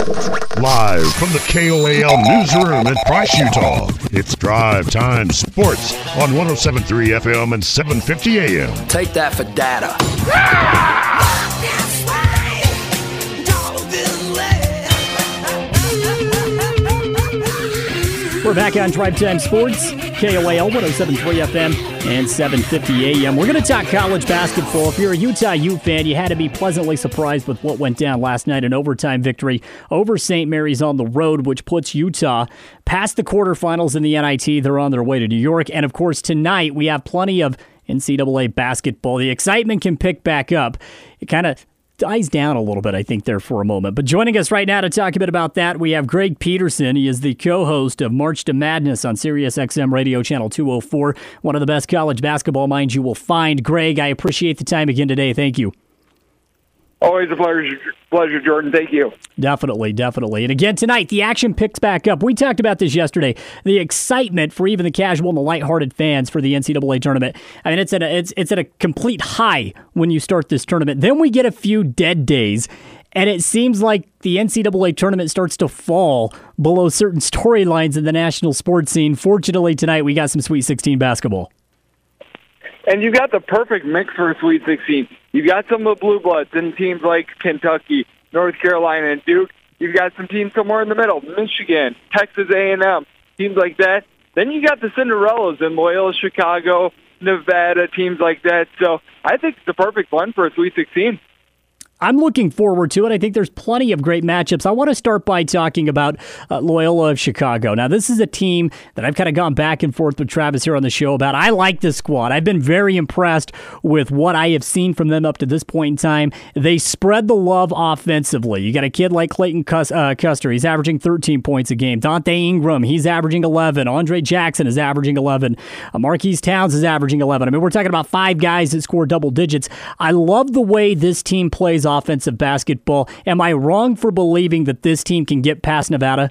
Live from the KOAL newsroom in Price, Utah, it's Drive Time Sports on 107.3 FM and 750 AM. Take that for data. We're back on Drive Time Sports, KOAL 107.3 FM and 750 AM. We're going to talk college basketball. If you're a Utah Ute fan, you had to be pleasantly surprised with what went down last night, an overtime victory over St. Mary's on the road, which puts Utah past the quarterfinals in the NIT. They're on their way to New York. And, of course, tonight we have plenty of NCAA basketball. The excitement can pick back up. It kind of dies down a little bit, I think, there for a moment. But joining us right now to talk a bit about that, we have Greg Peterson. He is the co-host of March to Madness on SiriusXM Radio Channel 204, one of the best college basketball minds you will find. Greg, I appreciate the time again today. Thank you. Always a pleasure, Jordan. Thank you. Definitely. And again, tonight, the action picks back up. We talked about this yesterday. The excitement for even the casual and the lighthearted fans for the NCAA tournament. I mean, it's at a complete high when you start this tournament. Then we get a few dead days, and it seems like the NCAA tournament starts to fall below certain storylines in the national sports scene. Fortunately, tonight, we got some Sweet 16 basketball. And you got the perfect mix for a Sweet 16. You've got some of the blue bloods and teams like Kentucky, North Carolina, and Duke. You've got some teams somewhere in the middle, Michigan, Texas A&M, teams like that. Then you got the Cinderellas in Loyola, Chicago, Nevada, teams like that. So I think it's the perfect blend for a Sweet 16. I'm looking forward to it. I think there's plenty of great matchups. I want to start by talking about Loyola of Chicago. Now, this is a team that I've kind of gone back and forth with Travis here on the show about. I like this squad. I've been very impressed with what I have seen from them up to this point in time. They spread the love offensively. You got a kid like Clayton Custer. He's averaging 13 points a game. Dante Ingram, he's averaging 11. Andre Jackson is averaging 11. Marquise Towns is averaging 11. I mean, we're talking about 5 guys that score double digits. I love the way this team plays offensive basketball. Am I wrong for believing that this team can get past Nevada?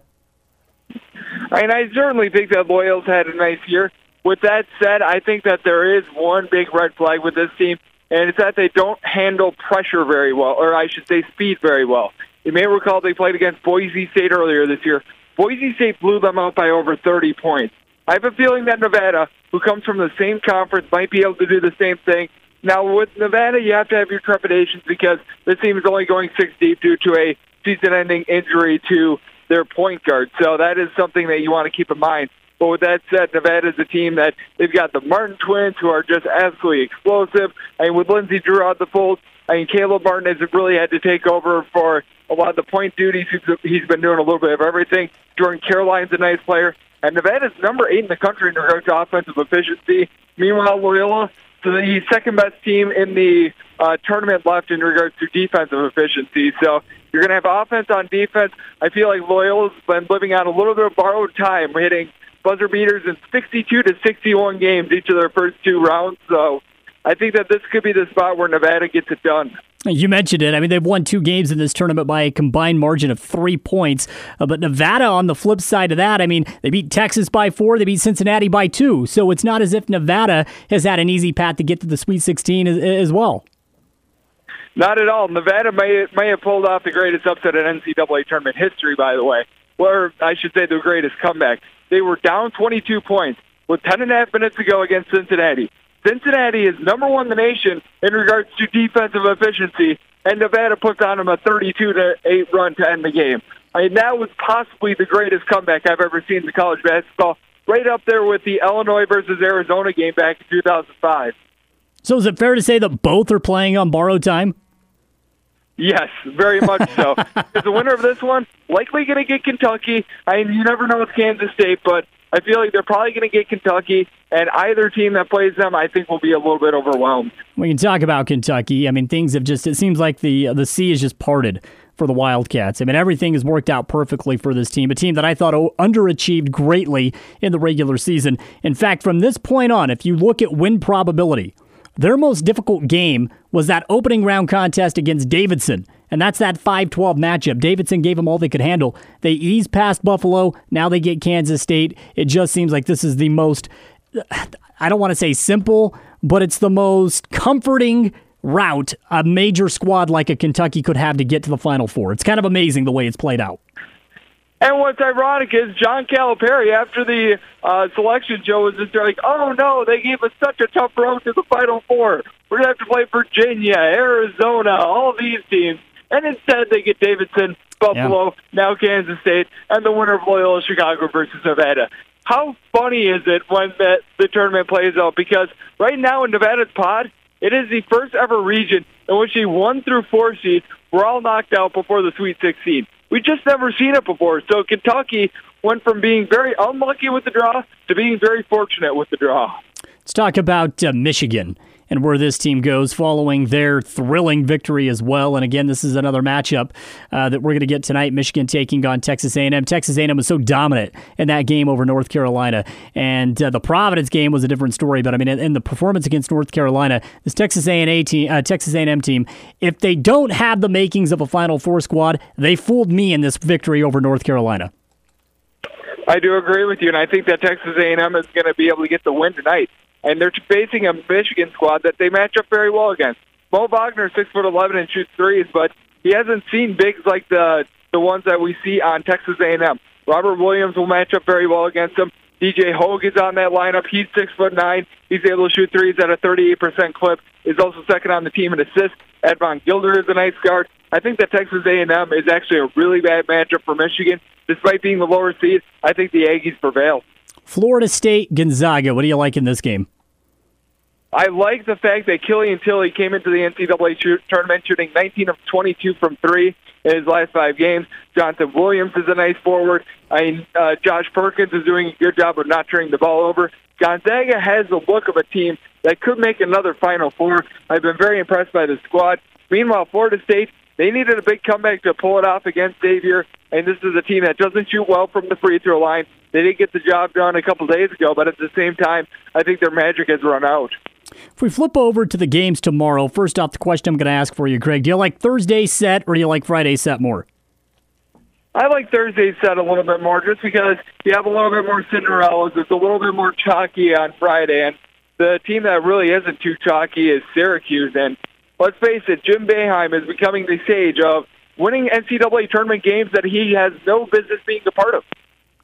I certainly think that Loyola's had a nice year. With that said, I think that there is one big red flag with this team, and it's that they don't handle pressure very well, or I should say speed very well. You may recall they played against Boise State earlier this year. Boise State blew them out by over 30 points. I have a feeling that Nevada, who comes from the same conference, might be able to do the same thing. Now, with Nevada, you have to have your trepidations because this team is only going 6 deep due to a season-ending injury to their point guard. So that is something that you want to keep in mind. But with that said, Nevada is a team that they've got the Martin twins who are just absolutely explosive. With Lindsey Drew out the fold, Caleb Martin has really had to take over for a lot of the point duties. He's been doing a little bit of everything. Jordan Caroline's a nice player. And Nevada's number 8 in the country in regards to offensive efficiency. Meanwhile, Loyola, so the second-best team in the tournament left in regards to defensive efficiency. So you're going to have offense on defense. I feel like Loyola's been living on a little bit of borrowed time. We're hitting buzzer beaters in 62 to 61 games each of their first 2 rounds. So I think that this could be the spot where Nevada gets it done. You mentioned it. I mean, they've won 2 games in this tournament by a combined margin of 3 points. But Nevada, on the flip side of that, I mean, they beat Texas by 4. They beat Cincinnati by 2. So it's not as if Nevada has had an easy path to get to the Sweet 16 as well. Not at all. Nevada may have pulled off the greatest upset in NCAA tournament history, by the way. Or I should say the greatest comeback. They were down 22 points with 10.5 minutes to go against Cincinnati. Cincinnati is number 1 in the nation in regards to defensive efficiency, and Nevada puts on them a 32-8 run to end the game. That was possibly the greatest comeback I've ever seen in college basketball, right up there with the Illinois versus Arizona game back in 2005. So is it fair to say that both are playing on borrowed time? Yes, very much so. The winner of this one likely going to get Kentucky. You never know with Kansas State, but I feel like they're probably going to get Kentucky, and either team that plays them, I think, will be a little bit overwhelmed. We can talk about Kentucky. I mean, things have just, it seems like the sea is just parted for the Wildcats. I mean, everything has worked out perfectly for this team, a team that I thought underachieved greatly in the regular season. In fact, from this point on, if you look at win probability, their most difficult game was that opening round contest against Davidson, and that's that 5-12 matchup. Davidson gave them all they could handle. They eased past Buffalo. Now they get Kansas State. It just seems like this is the most, I don't want to say simple, but it's the most comforting route a major squad like a Kentucky could have to get to the Final Four. It's kind of amazing the way it's played out. And what's ironic is John Calipari, after the selection show, was just like, oh, no, they gave us such a tough road to the Final Four. We're going to have to play Virginia, Arizona, all these teams. And instead they get Davidson, Buffalo, now Kansas State, and the winner of Loyola Chicago versus Nevada. How funny is it when the tournament plays out? Because right now in Nevada's pod, it is the first ever region in which the 1 through 4 seeds were all knocked out before the Sweet 16. We just never seen it before. So Kentucky went from being very unlucky with the draw to being very fortunate with the draw. Let's talk about Michigan and where this team goes following their thrilling victory as well. And again, this is another matchup that we're going to get tonight. Michigan taking on Texas A&M. Texas A&M was so dominant in that game over North Carolina. And the Providence game was a different story. But I mean, in the performance against North Carolina, this Texas A&M team, if they don't have the makings of a Final Four squad, they fooled me in this victory over North Carolina. I do agree with you, and I think that Texas A&M is going to be able to get the win tonight. And they're facing a Michigan squad that they match up very well against. Mo Wagner, 6'11", and shoots threes, but he hasn't seen bigs like the ones that we see on Texas A&M. Robert Williams will match up very well against him. DJ Hogue is on that lineup. He's 6'9". He's able to shoot threes at a 38% clip. He's also second on the team in assists. Advon Gilder is a nice guard. I think that Texas A&M is actually a really bad matchup for Michigan. Despite being the lower seed, I think the Aggies prevail. Florida State, Gonzaga. What do you like in this game? I like the fact that Killian Tilly came into the NCAA tournament shooting 19 of 22 from three in his last 5 games. Jonathan Williams is a nice forward. Josh Perkins is doing a good job of not turning the ball over. Gonzaga has the look of a team that could make another Final Four. I've been very impressed by the squad. Meanwhile, Florida State, they needed a big comeback to pull it off against Xavier, and this is a team that doesn't shoot well from the free throw line. They didn't get the job done a couple days ago, but at the same time, I think their magic has run out. If we flip over to the games tomorrow, first off, the question I'm going to ask for you, Greg, do you like Thursday's set or do you like Friday's set more? I like Thursday's set a little bit more just because you have a little bit more Cinderellas. It's a little bit more chalky on Friday, and the team that really isn't too chalky is Syracuse. And let's face it, Jim Boeheim is becoming the sage of winning NCAA tournament games that he has no business being a part of.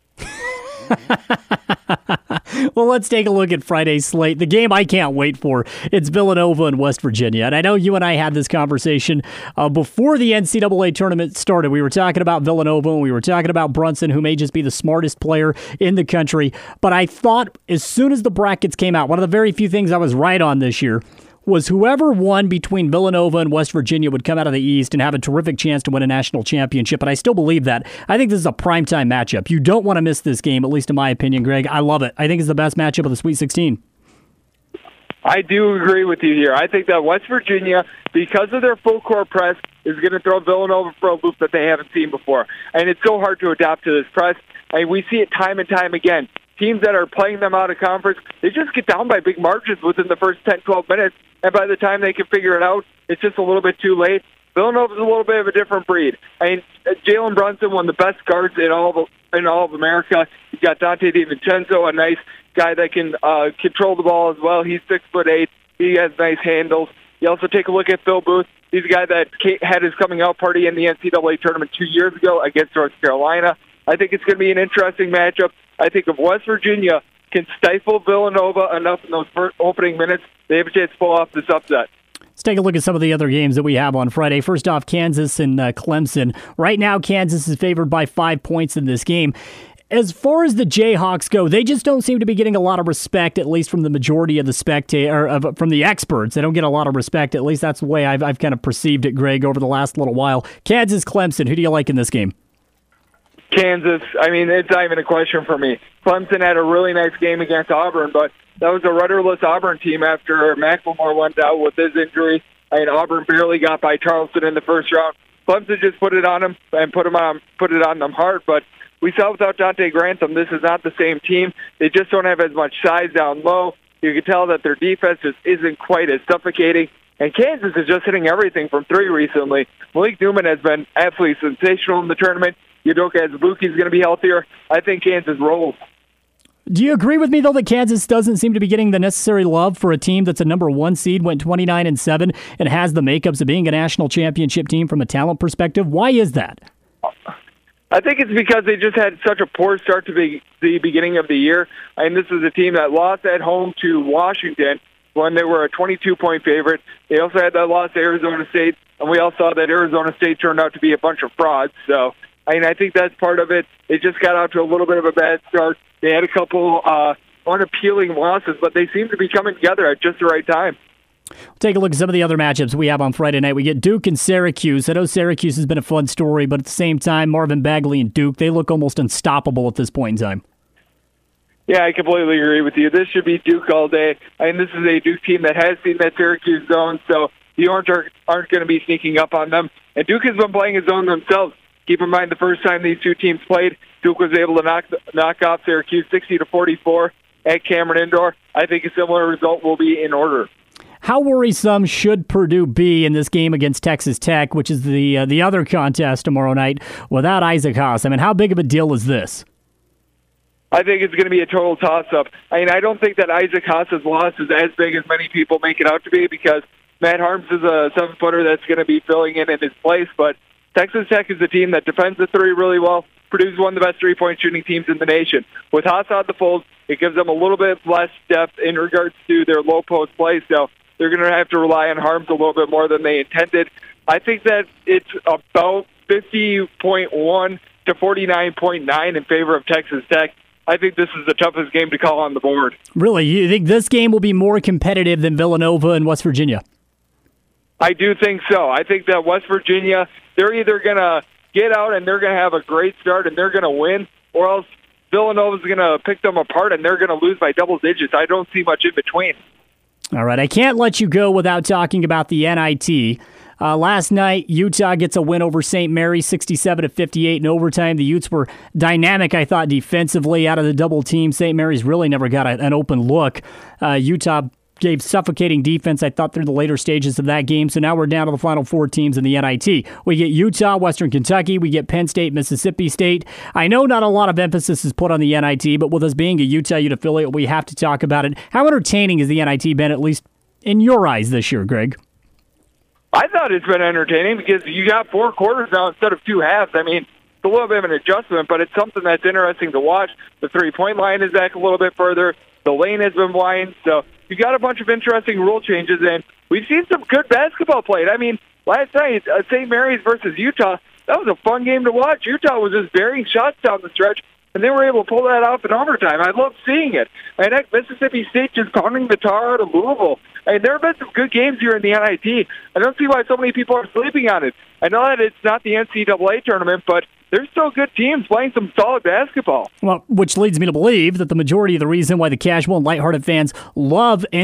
Well, let's take a look at Friday's slate. The game I can't wait for, it's Villanova and West Virginia. And I know you and I had this conversation before the NCAA tournament started. We were talking about Villanova and we were talking about Brunson, who may just be the smartest player in the country. But I thought as soon as the brackets came out, one of the very few things I was right on this year was whoever won between Villanova and West Virginia would come out of the East and have a terrific chance to win a national championship. And I still believe that. I think this is a primetime matchup. You don't want to miss this game, at least in my opinion, Greg. I love it. I think it's the best matchup of the Sweet 16. I do agree with you here. I think that West Virginia, because of their full court press, is going to throw Villanova for a loop that they haven't seen before. And it's so hard to adapt to this press. And we see it time and time again. Teams that are playing them out of conference, they just get down by big margins within the first 10, 12 minutes. And by the time they can figure it out, it's just a little bit too late. Villanova's a little bit of a different breed. I mean, Jalen Brunson, one of the best guards in all of America. You've got Dante DiVincenzo, a nice guy that can control the ball as well. He's 6'8". He has nice handles. You also take a look at Phil Booth. He's a guy that had his coming out party in the NCAA tournament 2 years ago against North Carolina. I think it's going to be an interesting matchup. I think if West Virginia can stifle Villanova enough in those first opening minutes, they have a chance to pull off this upset. Let's take a look at some of the other games that we have on Friday. First off, Kansas and Clemson. Right now, Kansas is favored by 5 points in this game. As far as the Jayhawks go, they just don't seem to be getting a lot of respect, at least from the majority of the from the experts. They don't get a lot of respect. At least that's the way I've kind of perceived it, Greg, over the last little while. Kansas, Clemson, who do you like in this game? Kansas, I mean, it's not even a question for me. Clemson had a really nice game against Auburn, but that was a rudderless Auburn team after McLemore went out with his injury. I mean, Auburn barely got by Charleston in the first round. Clemson just put it on them and put it on them hard, but we saw without Dante Grantham, this is not the same team. They just don't have as much size down low. You can tell that their defense just isn't quite as suffocating. And Kansas is just hitting everything from three recently. Malik Newman has been absolutely sensational in the tournament. Udoka Azubuike is going to be healthier. I think Kansas rolls. Do you agree with me, though, that Kansas doesn't seem to be getting the necessary love for a team that's a number 1 seed, went 29-7, and has the makeups of being a national championship team from a talent perspective? Why is that? I think it's because they just had such a poor start to the beginning of the year. And this is a team that lost at home to Washington when they were a 22-point favorite. They also had that loss to Arizona State, and we all saw that Arizona State turned out to be a bunch of frauds. So, I think that's part of it. They just got out to a little bit of a bad start. They had a couple unappealing losses, but they seem to be coming together at just the right time. Take a look at some of the other matchups we have on Friday night. We get Duke and Syracuse. I know Syracuse has been a fun story, but at the same time, Marvin Bagley and Duke, they look almost unstoppable at this point in time. Yeah, I completely agree with you. This should be Duke all day. This is a Duke team that has seen that Syracuse zone, so the Orange aren't going to be sneaking up on them. And Duke has been playing his zone themselves. Keep in mind the first time these two teams played, Duke was able to knock off Syracuse 60-44 at Cameron Indoor. I think a similar result will be in order. How worrisome should Purdue be in this game against Texas Tech, which is the other contest tomorrow night, without Isaac Haas? How big of a deal is this? I think it's going to be a total toss-up. I don't think that Isaac Haas's loss is as big as many people make it out to be, because Matt Harms is a 7-footer that's going to be filling in his place, but Texas Tech is a team that defends the three really well. Purdue's one of the best three-point shooting teams in the nation. With Haas on the fold, it gives them a little bit less depth in regards to their low-post play, so they're going to have to rely on Harms a little bit more than they intended. I think that it's about 50.1 to 49.9 in favor of Texas Tech. I think this is the toughest game to call on the board. Really? You think this game will be more competitive than Villanova and West Virginia? I do think so. I think that West Virginia, they're either going to get out and they're going to have a great start and they're going to win, or else Villanova's going to pick them apart and they're going to lose by double digits. I don't see much in between. All right, I can't let you go without talking about the NIT. Last night, Utah gets a win over St. Mary's, 67-58 in overtime. The Utes were dynamic, I thought, defensively out of the double team. St. Mary's really never got an open look. Utah gave suffocating defense, I thought, through the later stages of that game. So now we're down to the final 4 teams in the NIT. We get Utah, Western Kentucky. We get Penn State, Mississippi State. I know not a lot of emphasis is put on the NIT, but with us being a Utah Ute affiliate, we have to talk about it. How entertaining has the NIT been, at least in your eyes this year, Greg? I thought it's been entertaining because you got 4 quarters now instead of 2 halves. It's a little bit of an adjustment, but it's something that's interesting to watch. The three-point line is back a little bit further. The lane has been wide, so you got a bunch of interesting rule changes, and we've seen some good basketball played. Last night, St. Mary's versus Utah, that was a fun game to watch. Utah was just burying shots down the stretch, and they were able to pull that off in overtime. I love seeing it. Mississippi State just pounding the tar out of Louisville. There have been some good games here in the NIT. I don't see why so many people are sleeping on it. I know that it's not the NCAA tournament, but there's still good teams playing some solid basketball. Well, which leads me to believe that the majority of the reason why the casual and lighthearted fans love the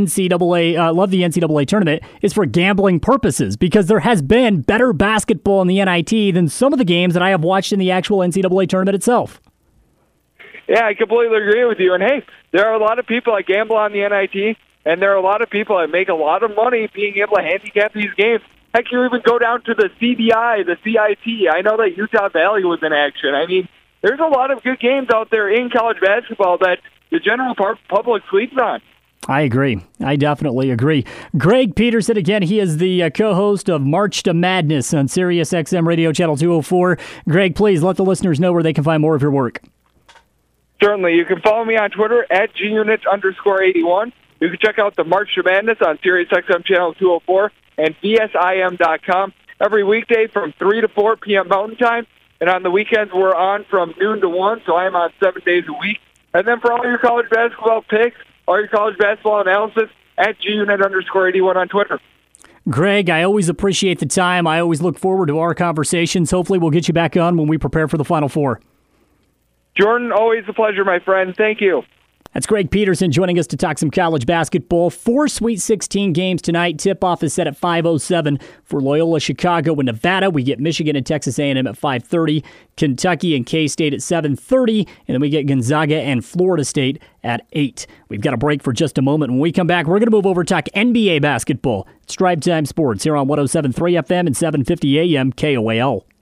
NCAA tournament is for gambling purposes, because there has been better basketball in the NIT than some of the games that I have watched in the actual NCAA tournament itself. Yeah, I completely agree with you. And, hey, there are a lot of people that gamble on the NIT, and there are a lot of people that make a lot of money being able to handicap these games. Heck, you even go down to the CBI, the CIT. I know that Utah Valley was in action. There's a lot of good games out there in college basketball that the general public sleeps on. I agree. I definitely agree. Greg Peterson, again, he is the co-host of March to Madness on Sirius XM Radio Channel 204. Greg, please let the listeners know where they can find more of your work. Certainly. You can follow me on Twitter at gunit_81. You can check out the March to Madness on Sirius XM Channel 204 and VSIM.com every weekday from 3 to 4 p.m. Mountain Time. And on the weekends, we're on from noon to 1, so I'm on 7 days a week. And then for all your college basketball picks, all your college basketball analysis, at gunit_81 on Twitter. Greg, I always appreciate the time. I always look forward to our conversations. Hopefully we'll get you back on when we prepare for the Final Four. Jordan, always a pleasure, my friend. Thank you. That's Greg Peterson joining us to talk some college basketball. 4 Sweet 16 games tonight. Tip-off is set at 5:07 for Loyola Chicago and Nevada. We get Michigan and Texas A&M at 5:30, Kentucky and K-State at 7:30, and then we get Gonzaga and Florida State at 8. We've got a break for just a moment. When we come back, we're going to move over to talk NBA basketball. It's Drive Time Sports here on 107.3 FM and 750 AM KOAL.